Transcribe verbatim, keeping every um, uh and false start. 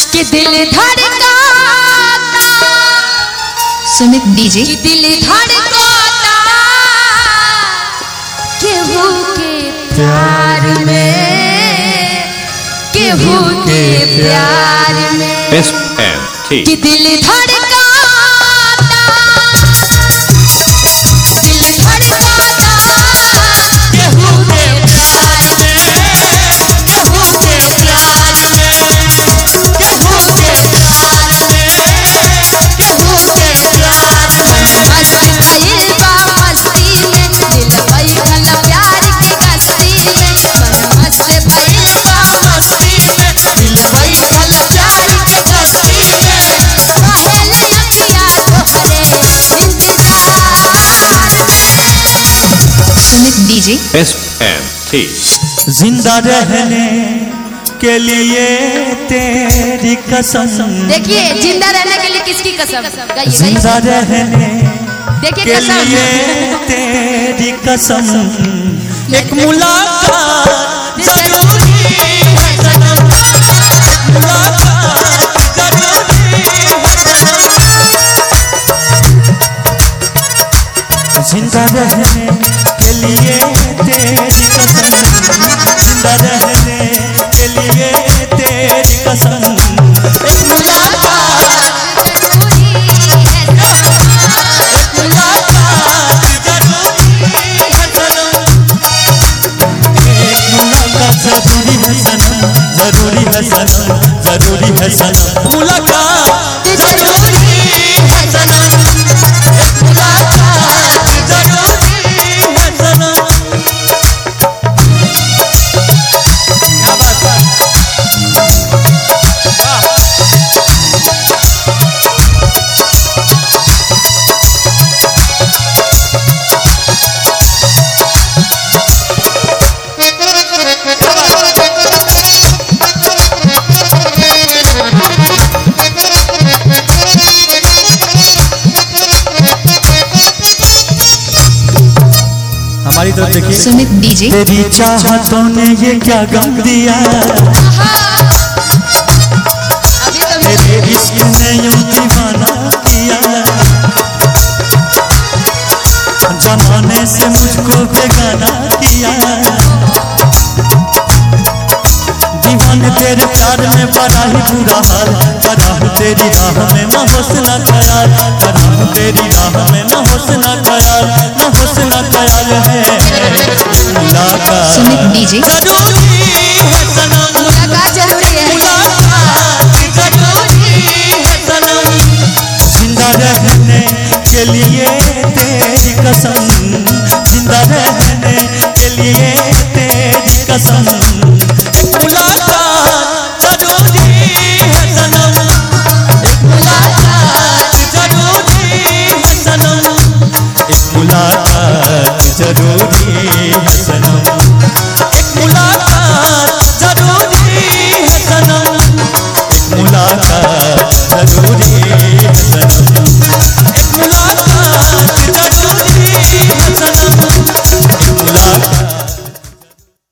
कि दिल धड़काता सुमित डीजे कि दिल धड़काता केहू के प्यार में केहू के प्यार में एस एम टी कि दिल धड़काता दिल धड़काता केहू के प्यार में केहू के प्यार में केहू के प्यार में केहू के प्यार में मस्त भइल बा मस्ती में दिल बैठल प्यार की कश्ती में मन मस्त भइल बा मस्ती में दिल बैठल प्यार की कश्ती में पहले अखियाँ तोहरे इंतजार में Sumit DJ S M T जिंदा रहने के लिए तेरी कसम। देखिए जिंदा रहने के लिए किसकी कसम गाइए जिंदा रहने देखिए के कसम लिए तेरी कसम। एक मुलाकात जरूरी है सनम, मुलाकात जरूरी है सनम। जिंदा रहने के लिए तेरी कसम, जिंदा रहने के लिए तेरी कसम। एक मुलाकात जरूरी है एक मुलाकात जरूरी है सनम। एक मुलाकात जरूरी है सनम, जरूरी है सनम, जरूरी है सनम। मुलाकात जरूरी है सनम, एक मुलाकात जरूरी है सनम। क्या बात है? हमारी तरफ देखिए। सुमित डीजे तेरी चाहतों ने ये क्या गम दिया, अभी तो मैं तेरे इश्क ने यूं दीवाना किया। जमाने से मुझको बेगाना किया। दीवाने तेरे प्यार में बड़ा ही बुरा हाल। कराह तेरी राह में न हुस्न ख्याल, कराह तेरी राह में न हुस्न ख्याल, न हुस्न ख्याल है। मुलाकात सुमित डीजे जरूरी है सनम,